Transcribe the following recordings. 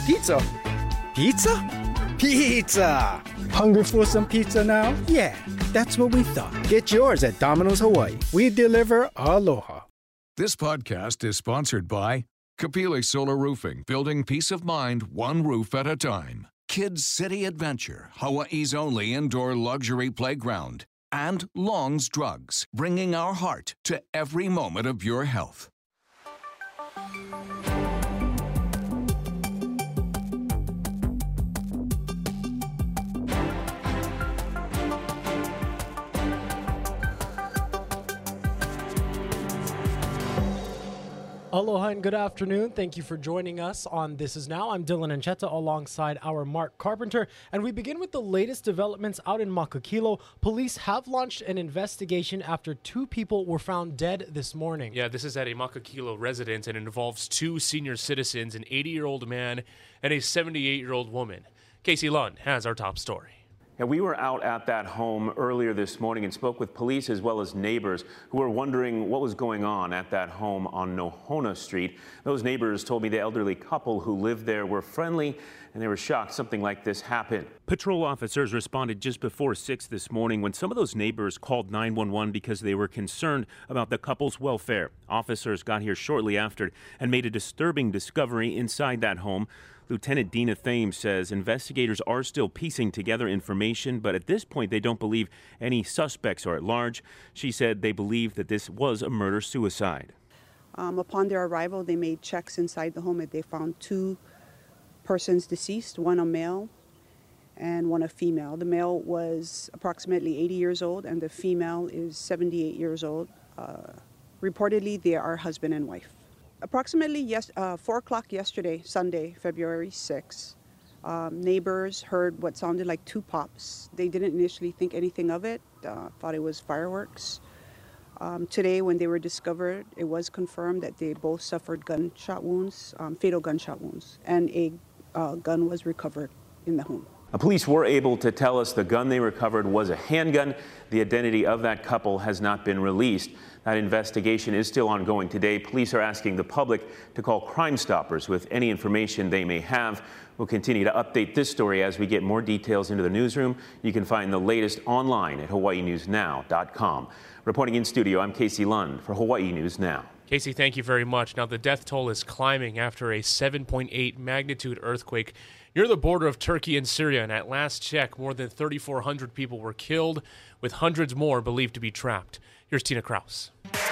Pizza. Pizza? Pizza! Hungry for some pizza now? Yeah, that's what we thought. Get yours at Domino's Hawaii. We deliver aloha. This podcast is sponsored by Kapili Solar Roofing, building peace of mind one roof at a time. Kids City Adventure, Hawaii's only indoor luxury playground. And Long's Drugs, bringing our heart to every moment of your health. Aloha and good afternoon. Thank you for joining us on This Is Now. I'm Dylan Ancheta alongside our Mark Carpenter. And we begin with the latest developments out in Makakilo. Police have launched an investigation after 2 people were found dead this morning. Yeah, this is at a Makakilo residence and it involves 2 senior citizens, an 80-year-old man and a 78-year-old woman. Casey Lund has our top story. Yeah, we were out at that home earlier this morning and spoke with police as well as neighbors who were wondering what was going on at that home on Nohona Street. Those neighbors told me the elderly couple who lived there were friendly and they were shocked something like this happened. Patrol officers responded just before 6 this morning when some of those neighbors called 911 because they were concerned about the couple's welfare. Officers got here shortly after and made a disturbing discovery inside that home. Lieutenant Dina Thames says investigators are still piecing together information, but at this point they don't believe any suspects are at large. She said they believe that this was a murder-suicide. Upon their arrival, they made checks inside the home and they found 2 persons deceased, one a male and one a female. The male was approximately 80 years old and the female is 78 years old. Reportedly, they are husband and wife. Approximately 4 o'clock yesterday, Sunday, February 6, neighbors heard what sounded like 2 pops. They didn't initially think anything of it, thought it was fireworks. Today, when they were discovered, it was confirmed that they both suffered gunshot wounds, fatal gunshot wounds, and a gun was recovered in the home. Police were able to tell us the gun they recovered was a handgun. The identity of that couple has not been released. That investigation is still ongoing today. Police are asking the public to call Crime Stoppers with any information they may have. We'll continue to update this story as we get more details into the newsroom. You can find the latest online at hawaiinewsnow.com. Reporting in studio, I'm Casey Lund for Hawaii News Now. Casey, thank you very much. Now, the death toll is climbing after a 7.8 magnitude earthquake near the border of Turkey and Syria. And at last check, more than 3,400 people were killed, with hundreds more believed to be trapped. Here's Tina Kraus.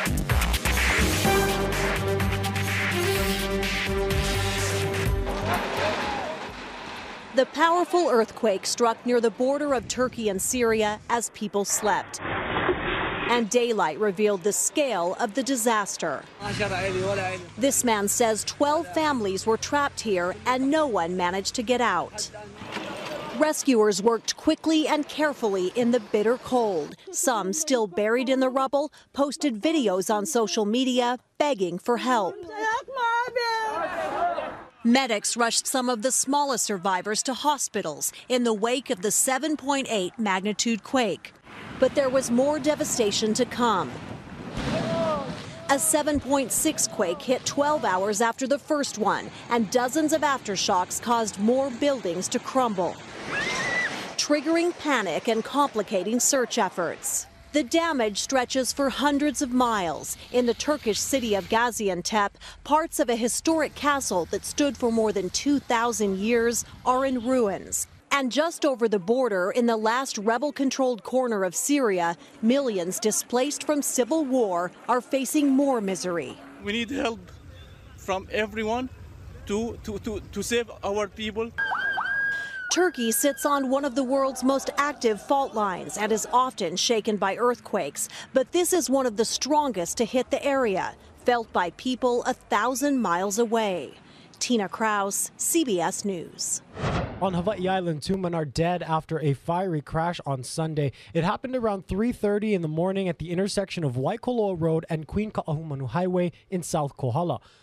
The powerful earthquake struck near the border of Turkey and Syria as people slept. And daylight revealed the scale of the disaster. This man says 12 families were trapped here and no one managed to get out. Rescuers worked quickly and carefully in the bitter cold. Some, still buried in the rubble, posted videos on social media begging for help. Medics rushed some of the smallest survivors to hospitals in the wake of the 7.8 magnitude quake. But there was more devastation to come. A 7.6 quake hit 12 hours after the first one, and dozens of aftershocks caused more buildings to crumble, triggering panic and complicating search efforts. The damage stretches for hundreds of miles. In the Turkish city of Gaziantep, parts of a historic castle that stood for more than 2,000 years are in ruins. And just over the border, in the last rebel-controlled corner of Syria, millions displaced from civil war are facing more misery. We need help from everyone to save our people. Turkey sits on one of the world's most active fault lines and is often shaken by earthquakes. But this is one of the strongest to hit the area, felt by people 1,000 miles away. Tina Kraus, CBS News. On Hawaii Island, 2 men are dead after a fiery crash on Sunday. It happened around 3:30 in the morning at the intersection of Waikoloa Road and Queen Ka'ahumanu Highway in South Kohala.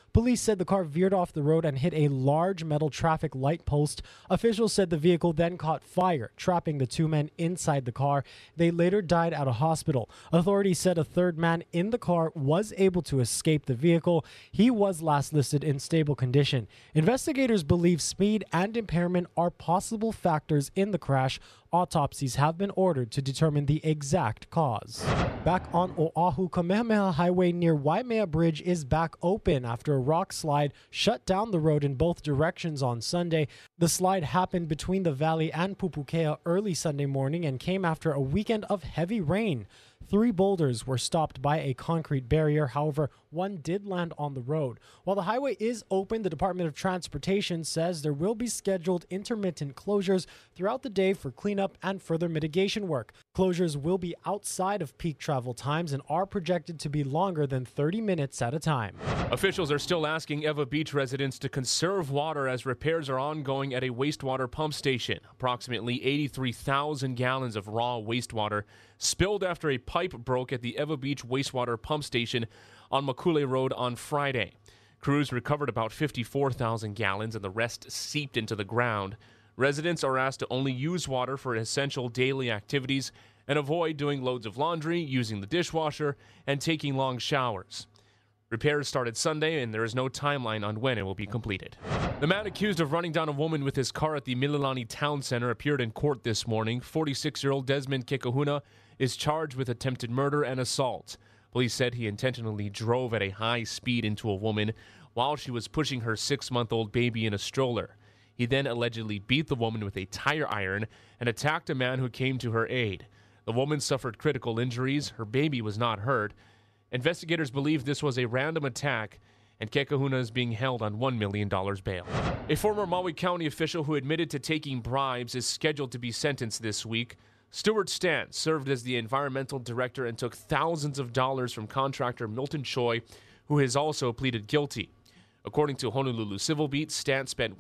Police said the car veered off the road and hit a large metal traffic light post. Officials said the vehicle then caught fire, trapping the two men inside the car. They later died at a hospital. Authorities said a third man in the car was able to escape the vehicle. He was last listed in stable condition. Investigators believe speed and impairment are possible factors in the crash. Autopsies have been ordered to determine the exact cause. Back on Oahu, Kamehameha Highway near Waimea Bridge is back open after a rock slide shut down the road in both directions on Sunday. The slide happened between the valley and Pupukea early Sunday morning and came after a weekend of heavy rain. 3 boulders were stopped by a concrete barrier. However, one did land on the road. While the highway is open, the Department of Transportation says there will be scheduled intermittent closures throughout the day for cleanup and further mitigation work. Closures will be outside of peak travel times and are projected to be longer than 30 minutes at a time. Officials are still asking Ewa Beach residents to conserve water as repairs are ongoing at a wastewater pump station. Approximately 83,000 gallons of raw wastewater spilled after a pipe broke at the Ewa Beach wastewater pump station on Makule Road on Friday. Crews recovered about 54,000 gallons and the rest seeped into the ground. Residents are asked to only use water for essential daily activities and avoid doing loads of laundry, using the dishwasher, and taking long showers. Repairs started Sunday, and there is no timeline on when it will be completed. The man accused of running down a woman with his car at the Mililani Town Center appeared in court this morning. 46-year-old Desmond Kekahuna is charged with attempted murder and assault. Police said he intentionally drove at a high speed into a woman while she was pushing her 6-month-old baby in a stroller. He then allegedly beat the woman with a tire iron and attacked a man who came to her aid. The woman suffered critical injuries. Her baby was not hurt. Investigators believe this was a random attack, and Kekahuna is being held on $1 million bail. A former Maui County official who admitted to taking bribes is scheduled to be sentenced this week. Stuart Stant served as the environmental director and took thousands of dollars from contractor Milton Choi, who has also pleaded guilty. According to Honolulu Civil Beat, Stant spent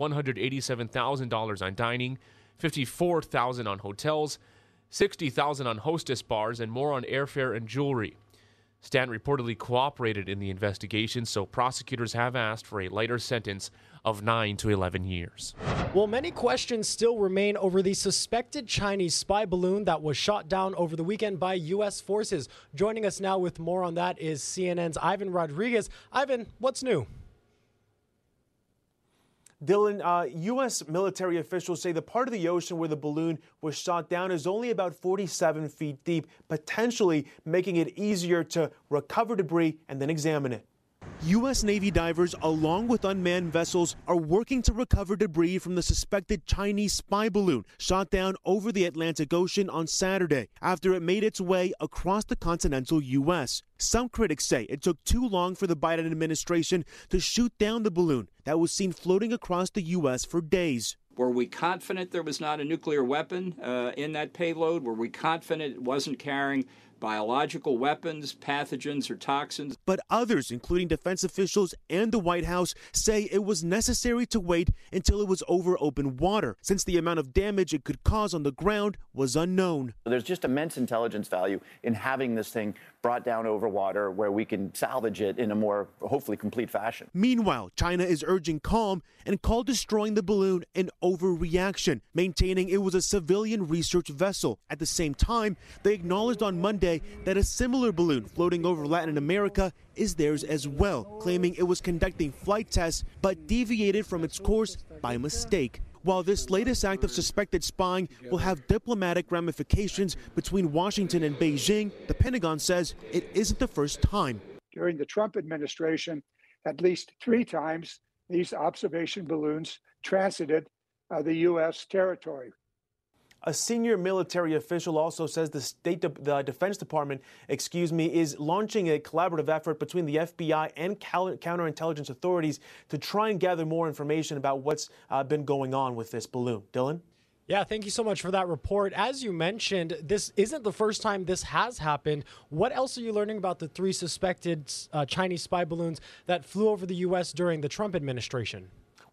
$187,000 on dining, $54,000 on hotels, $60,000 on hostess bars, and more on airfare and jewelry. Stant reportedly cooperated in the investigation, so prosecutors have asked for a lighter sentence of 9 to 11 years. Well, many questions still remain over the suspected Chinese spy balloon that was shot down over the weekend by U.S. forces. Joining us now with more on that is CNN's Ivan Rodriguez. Ivan, what's new? Dylan, U.S. military officials say the part of the ocean where the balloon was shot down is only about 47 feet deep, potentially making it easier to recover debris and then examine it. U.S. Navy divers, along with unmanned vessels, are working to recover debris from the suspected Chinese spy balloon shot down over the Atlantic Ocean on Saturday after it made its way across the continental U.S. Some critics say it took too long for the Biden administration to shoot down the balloon that was seen floating across the U.S. for days. Were we confident there was not a nuclear weapon in that payload? Were we confident it wasn't carrying biological weapons, pathogens, or toxins? But others, including defense officials and the White House, say it was necessary to wait until it was over open water, since the amount of damage it could cause on the ground was unknown. There's just immense intelligence value in having this thing brought down over water where we can salvage it in a more, hopefully, complete fashion. Meanwhile, China is urging calm and called destroying the balloon an overreaction, maintaining it was a civilian research vessel. At the same time, they acknowledged on Monday that a similar balloon floating over Latin America is theirs as well, claiming it was conducting flight tests but deviated from its course by mistake. While this latest act of suspected spying will have diplomatic ramifications between Washington and Beijing, the Pentagon says it isn't the first time. During the Trump administration, at least 3 times, these observation balloons transited the U.S. territory. A senior military official also says the Defense Department, is launching a collaborative effort between the FBI and counterintelligence authorities to try and gather more information about what's been going on with this balloon. Dylan? Yeah, thank you so much for that report. As you mentioned, this isn't the first time this has happened. What else are you learning about the 3 suspected Chinese spy balloons that flew over the U.S. during the Trump administration?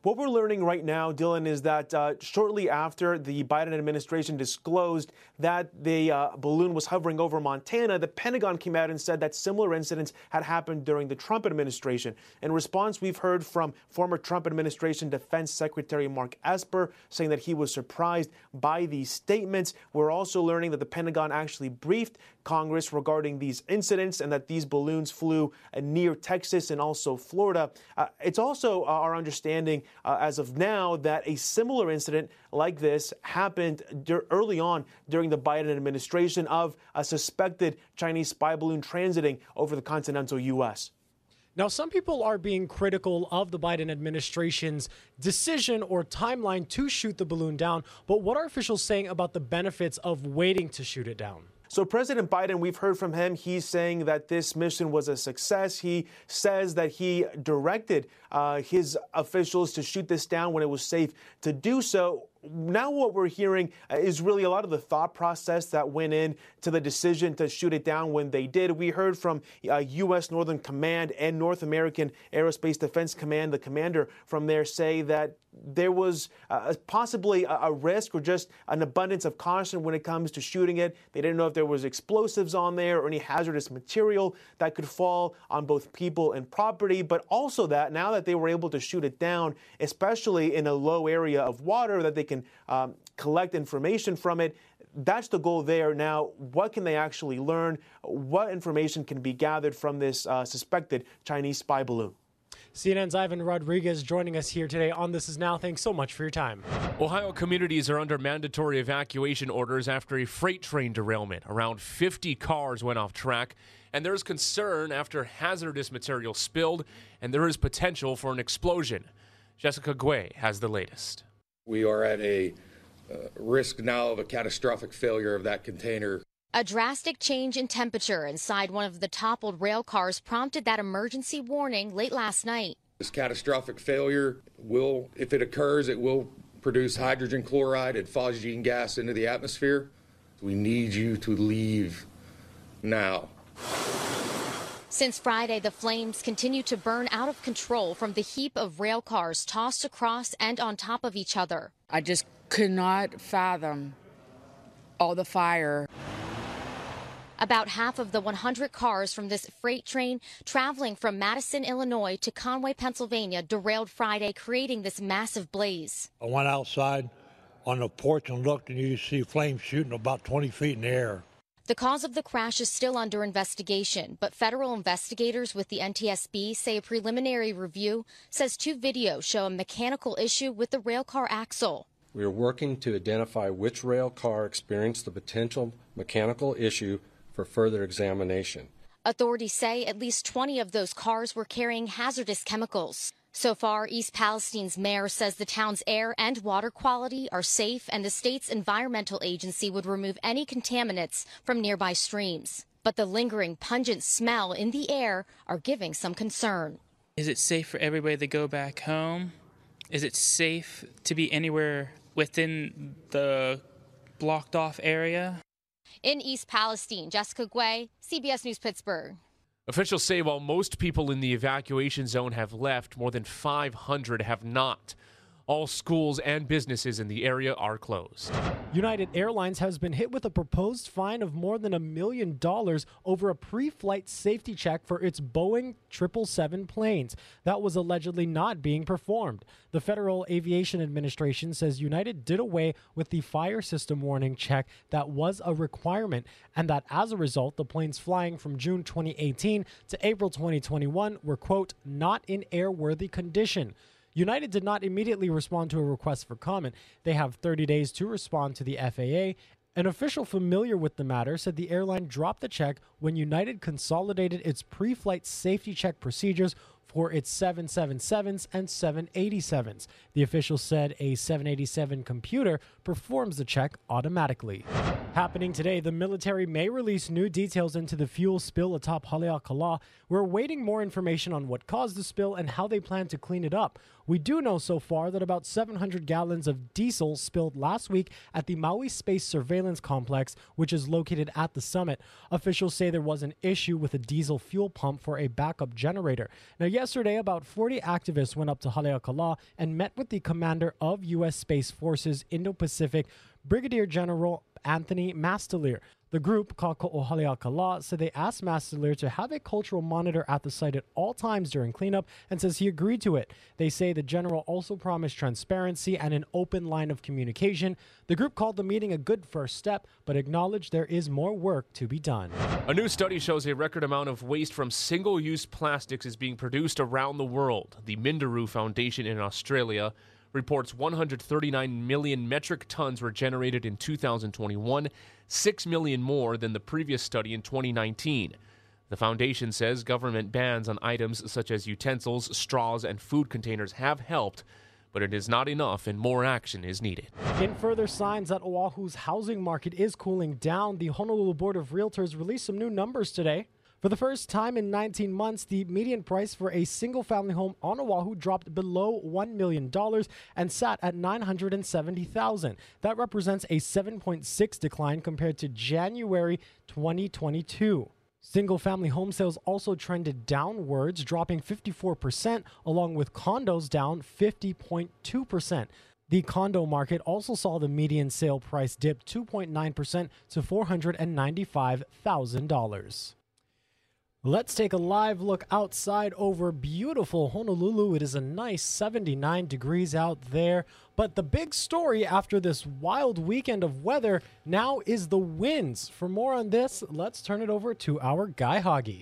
What we're learning right now, Dylan, is that shortly after the Biden administration disclosed that the balloon was hovering over Montana, the Pentagon came out and said that similar incidents had happened during the Trump administration. In response, we've heard from former Trump administration Defense Secretary Mark Esper saying that he was surprised by these statements. We're also learning that the Pentagon actually briefed Congress regarding these incidents and that these balloons flew near Texas and also Florida. It's also our understanding as of now that a similar incident like this happened early on during the Biden administration of a suspected Chinese spy balloon transiting over the continental U.S. Now, some people are being critical of the Biden administration's decision or timeline to shoot the balloon down, but what are officials saying about the benefits of waiting to shoot it down? So President Biden, we've heard from him. He's saying that this mission was a success. He says that he directed his officials to shoot this down when it was safe to do so. Now what we're hearing is really a lot of the thought process that went in to the decision to shoot it down when they did. We heard from U.S. Northern Command and North American Aerospace Defense Command, the commander from there, say that there was possibly a risk or just an abundance of caution when it comes to shooting it. They didn't know if there was explosives on there or any hazardous material that could fall on both people and property, but also that now that they were able to shoot it down, especially in a low area of water, that they can collect information from it. That's the goal there. Now, what can they actually learn? What information can be gathered from this suspected Chinese spy balloon? CNN's Ivan Rodriguez joining us here today on This Is Now. Thanks so much for your time. Ohio communities are under mandatory evacuation orders after a freight train derailment. Around 50 cars went off track, and there's concern after hazardous material spilled, and there is potential for an explosion. Jessica Gui has the latest. We are at a risk now of a catastrophic failure of that container. A drastic change in temperature inside one of the toppled rail cars prompted that emergency warning late last night. This catastrophic failure will, if it occurs, it will produce hydrogen chloride and phosgene gas into the atmosphere. We need you to leave now. Since Friday, the flames continue to burn out of control from the heap of rail cars tossed across and on top of each other. I just could not fathom all the fire. About half of the 100 cars from this freight train traveling from Madison, Illinois to Conway, Pennsylvania derailed Friday, creating this massive blaze. I went outside on the porch and looked, and you see flames shooting about 20 feet in the air. The cause of the crash is still under investigation, but federal investigators with the NTSB say a preliminary review says 2 videos show a mechanical issue with the rail car axle. We are working to identify which rail car experienced the potential mechanical issue for further examination. Authorities say at least 20 of those cars were carrying hazardous chemicals. So far, East Palestine's mayor says the town's air and water quality are safe, and the state's environmental agency would remove any contaminants from nearby streams. But the lingering pungent smell in the air are giving some concern. Is it safe for everybody to go back home? Is it safe to be anywhere within the blocked off area? In East Palestine, Jessica Gui, CBS News Pittsburgh. Officials say while most people in the evacuation zone have left, more than 500 have not. All schools and businesses in the area are closed. United Airlines has been hit with a proposed fine of more than $1 million over a pre-flight safety check for its Boeing 777 planes that was allegedly not being performed. The Federal Aviation Administration says United did away with the fire system warning check that was a requirement, and that as a result, the planes flying from June 2018 to April 2021 were, quote, not in airworthy condition. United did not immediately respond to a request for comment. They have 30 days to respond to the FAA. An official familiar with the matter said the airline dropped the check when United consolidated its pre-flight safety check procedures for its 777s and 787s. The official said a 787 computer performs the check automatically. Happening today, the military may release new details into the fuel spill atop Haleakala. We're awaiting more information on what caused the spill and how they plan to clean it up. We do know so far that about 700 gallons of diesel spilled last week at the Maui Space Surveillance Complex, which is located at the summit. Officials say there was an issue with a diesel fuel pump for a backup generator. Now, yesterday, about 40 activists went up to Haleakala and met with the commander of U.S. Space Forces Indo-Pacific, Brigadier General Anthony Mastelier. The group, called Haleakala, said they asked Mastelier to have a cultural monitor at the site at all times during cleanup and says he agreed to it. They say the general also promised transparency and an open line of communication. The group called the meeting a good first step, but acknowledged there is more work to be done. A new study shows a record amount of waste from single-use plastics is being produced around the world. The Minderoo Foundation in Australia reports 139 million metric tons were generated in 2021, 6 million more than the previous study in 2019. The foundation says government bans on items such as utensils, straws, and food containers have helped, but it is not enough and more action is needed. In further signs that Oahu's housing market is cooling down, the Honolulu Board of Realtors released some new numbers today. For the first time in 19 months, the median price for a single-family home on Oahu dropped below $1 million and sat at $970,000. That represents a 7.6% decline compared to January 2022. Single-family home sales also trended downwards, dropping 54%, along with condos down 50.2%. The condo market also saw the median sale price dip 2.9% to $495,000. Let's take a live look outside over beautiful Honolulu. It is a nice 79 degrees out there. But the big story after this wild weekend of weather now is the winds. For more on this, let's turn it over to our Guy Hoggy.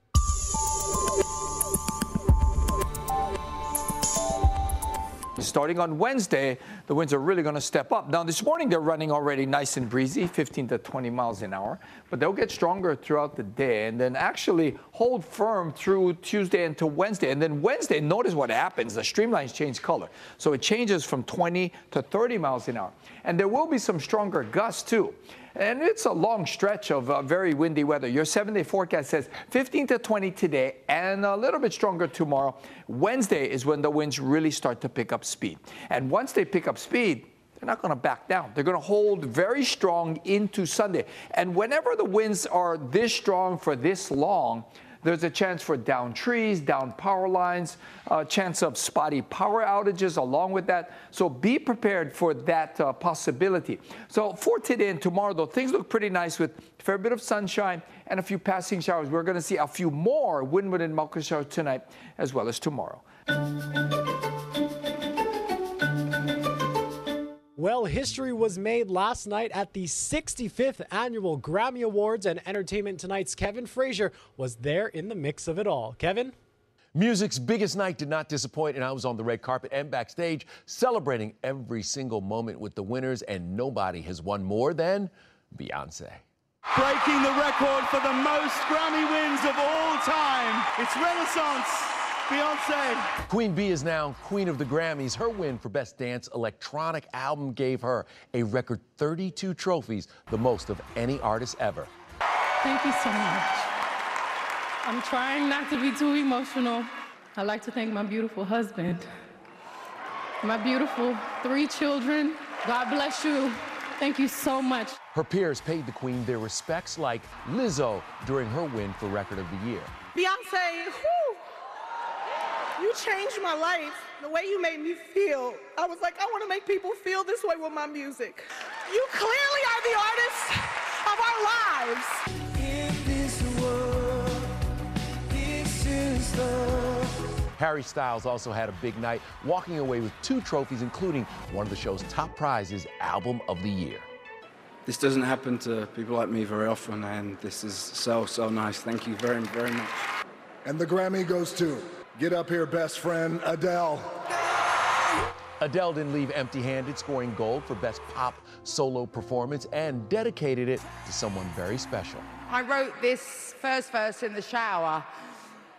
Starting on Wednesday, the winds are really going to step up. Now, this morning, they're running already nice and breezy, 15 to 20 miles an hour, but they'll get stronger throughout the day and then actually hold firm through Tuesday into Wednesday. And then Wednesday, notice what happens. The streamlines change color. So it changes from 20 to 30 miles an hour. And there will be some stronger gusts, too. And it's a long stretch of very windy weather. Your 7-day forecast says 15 to 20 today and a little bit stronger tomorrow. Wednesday is when the winds really start to pick up speed. And once they pick up speed, they're not going to back down. They're going to hold very strong into Sunday. And whenever the winds are this strong for this long, there's a chance for down trees, down power lines, a chance of spotty power outages along with that. So be prepared for that possibility. So for today and tomorrow, though, things look pretty nice with a fair bit of sunshine and a few passing showers. We're going to see a few more Windward and Mauka showers tonight as well as tomorrow. Well, history was made last night at the 65th Annual Grammy Awards, and Entertainment Tonight's Kevin Frazier was there in the mix of it all. Kevin? Music's biggest night did not disappoint, and I was on the red carpet and backstage celebrating every single moment with the winners, and nobody has won more than Beyoncé. Breaking the record for the most Grammy wins of all time. It's Renaissance. Beyoncé. Queen Bee is now Queen of the Grammys. Her win for Best Dance Electronic Album gave her a record 32 trophies, the most of any artist ever. Thank you so much. I'm trying not to be too emotional. I'd like to thank my beautiful husband, my beautiful 3 children. God bless you. Thank you so much. Her peers paid the Queen their respects, like Lizzo during her win for Record of the Year. Beyoncé, whew, you changed my life. The way you made me feel, I was like, I want to make people feel this way with my music. You clearly are the artist of our lives. In this world, this is love. Harry Styles also had a big night, walking away with 2 trophies, including one of the show's top prizes, Album of the Year. This doesn't happen to people like me very often, and this is so, so nice. Thank you very, very much. And the Grammy goes to Get Up Here, best friend, Adele. Adele didn't leave empty-handed, scoring gold for Best Pop Solo Performance and dedicated it to someone very special. I wrote this first verse in the shower,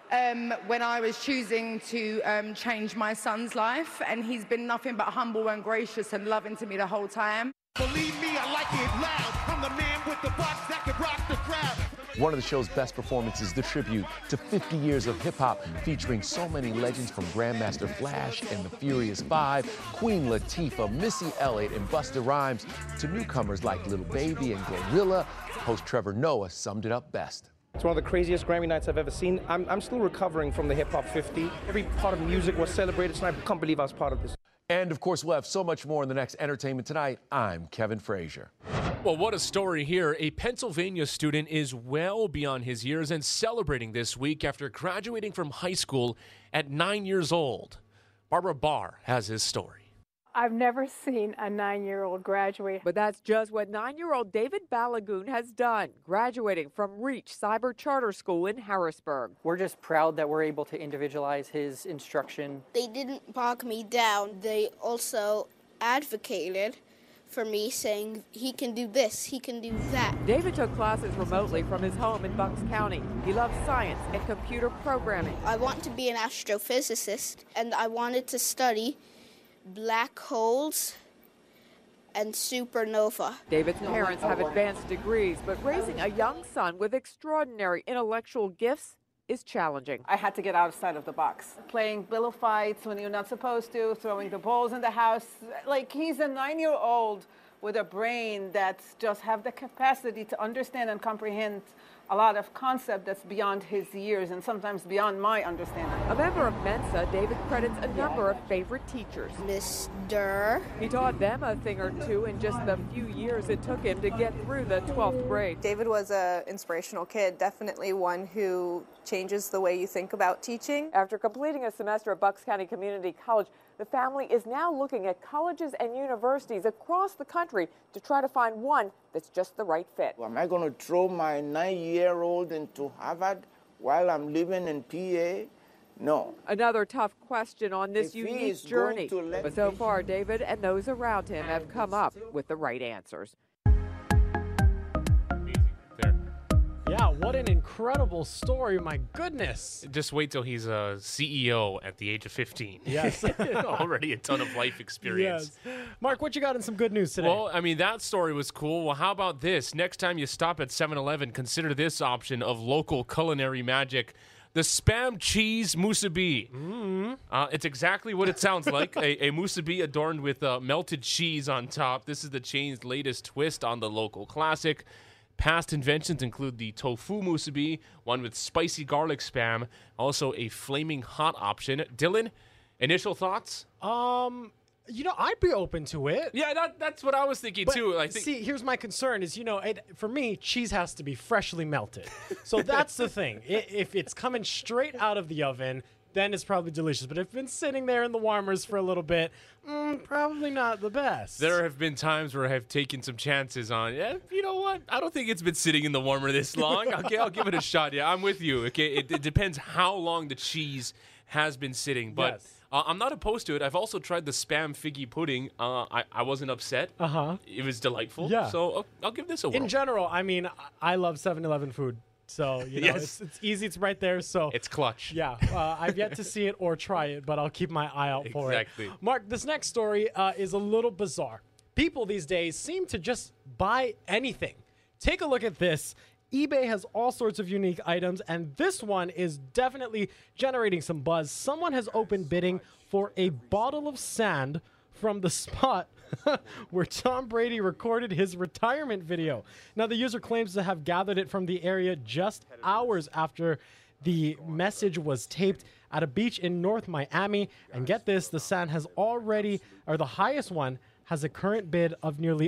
when I was choosing to change my son's life, and he's been nothing but humble and gracious and loving to me the whole time. Believe me, I like it loud. I'm the man with the box that can rock the crowd. One of the show's best performances, the tribute to 50 years of hip-hop, featuring so many legends from Grandmaster Flash and the Furious Five, Queen Latifah, Missy Elliott, and Busta Rhymes, to newcomers like Lil Baby and Glorilla. Host Trevor Noah summed it up best. It's one of the craziest Grammy nights I've ever seen. I'm still recovering from the Hip Hop 50. Every part of music was celebrated, so I can't believe I was part of this. And, of course, we'll have so much more in the next Entertainment Tonight. I'm Kevin Frazier. Well, what a story here. A Pennsylvania student is well beyond his years and celebrating this week after graduating from high school at 9 years old. Barbara Barr has his story. I've never seen a 9-year-old graduate. But that's just what 9-year-old David Balagoon has done, graduating from Reach Cyber Charter School in Harrisburg. We're just proud that we're able to individualize his instruction. They didn't bog me down. They also advocated for me, saying he can do this, he can do that. David took classes remotely from his home in Bucks County. He loves science and computer programming. I want to be an astrophysicist, and I wanted to study black holes and supernova. David's parents have advanced degrees, but raising a young son with extraordinary intellectual gifts is challenging. I had to get outside of the box. Playing pillow fights when you're not supposed to, throwing the balls in the house. Like, he's a 9-year-old with a brain that's just have the capacity to understand and comprehend a lot of concept that's beyond his years and sometimes beyond my understanding. A member of Mensa, David credits a number of favorite teachers. Mr. He taught them a thing or two in just the few years it took him to get through the 12th grade. David was an inspirational kid, definitely one who changes the way you think about teaching. After completing a semester at Bucks County Community College, the family is now looking at colleges and universities across the country to try to find one that's just the right fit. Am I going to throw my 9-year-old into Harvard while I'm living in PA? No. Another tough question on this unique journey. But so far, David and those around him have come up with the right answers. Yeah, what an incredible story. My goodness. Just wait till he's a CEO at the age of 15. Yes. Already a ton of life experience. Yes. Mark, what you got in some good news today? Well, I mean, that story was cool. Well, how about this? Next time you stop at 7-Eleven, consider this option of local culinary magic. The Spam Cheese Musubi. It's exactly what it sounds like. A musubi adorned with melted cheese on top. This is the chain's latest twist on the local classic. Past inventions include the tofu musubi, one with spicy garlic spam, also a flaming hot option. Dylan, initial thoughts? I'd be open to it. Yeah, that's what I was thinking too. I think. See, here's my concern is, for me, cheese has to be freshly melted. So that's the thing. If it's coming straight out of the oven, then it's probably delicious. But if it's been sitting there in the warmers for a little bit, probably not the best. There have been times where I have taken some chances on, you know what? I don't think it's been sitting in the warmer this long. Okay, I'll give it a shot. Yeah, I'm with you. Okay, it depends how long the cheese has been sitting. But Yes. I'm not opposed to it. I've also tried the Spam figgy pudding. I wasn't upset. It was delightful. Yeah. So I'll give this a whirl. In general, I mean, I love 7-Eleven food. So, Yes. it's easy. It's right there. So It's clutch. Yeah, I've yet to see it or try it, but I'll keep my eye out for Exactly. it. Mark, this next story is a little bizarre. People these days seem to just buy anything. Take a look at this. eBay has all sorts of unique items, and this one is definitely generating some buzz. Someone has opened bidding for a bottle of sand from the spot where Tom Brady recorded his retirement video. Now, the user claims to have gathered it from the area just hours after the message was taped at a beach in North Miami. And get this, the sand has already, or the highest one, has a current bid of nearly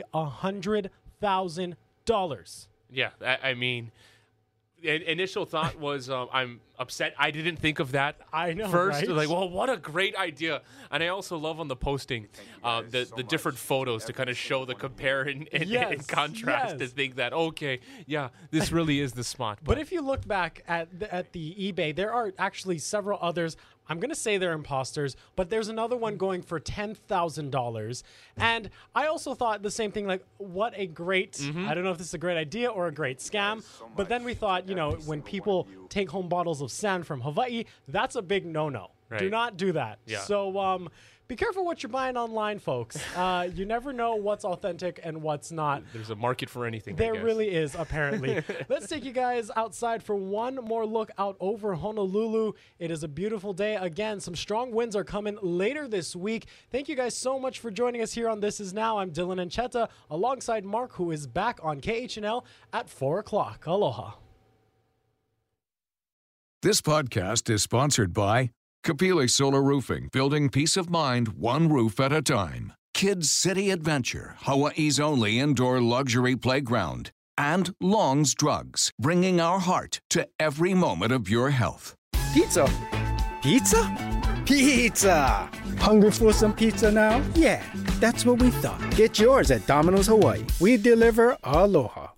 $100,000. Yeah, I mean, initial thought was I'm upset. I didn't think of that. I know, first. right? Like, well, what a great idea! And I also love on the posting the different photos to kind of show the compare and contrast to think that this really is the spot. But if you look back at the eBay, there are actually several others. I'm going to say they're imposters, but there's another one going for $10,000. And I also thought the same thing, like, what a great, I don't know if this is a great idea or a great scam, but then we thought, you know, when people take home bottles of sand from Hawaii, that's a big no-no. Right. Do not do that. Yeah. So be careful what you're buying online, folks. You never know what's authentic and what's not. There's a market for anything. There really is, apparently. Let's take you guys outside for one more look out over Honolulu. It is a beautiful day. Again, some strong winds are coming later this week. Thank you guys so much for joining us here on This Is Now. I'm Dylan Ancheta alongside Mark, who is back on KHNL at 4 o'clock. Aloha. This podcast is sponsored by Kapili Solar Roofing, building peace of mind one roof at a time. Kids City Adventure, Hawaii's only indoor luxury playground. And Long's Drugs, bringing our heart to every moment of your health. Pizza? Pizza? Pizza! Hungry for some pizza now? Yeah, that's what we thought. Get yours at Domino's Hawaii. We deliver aloha.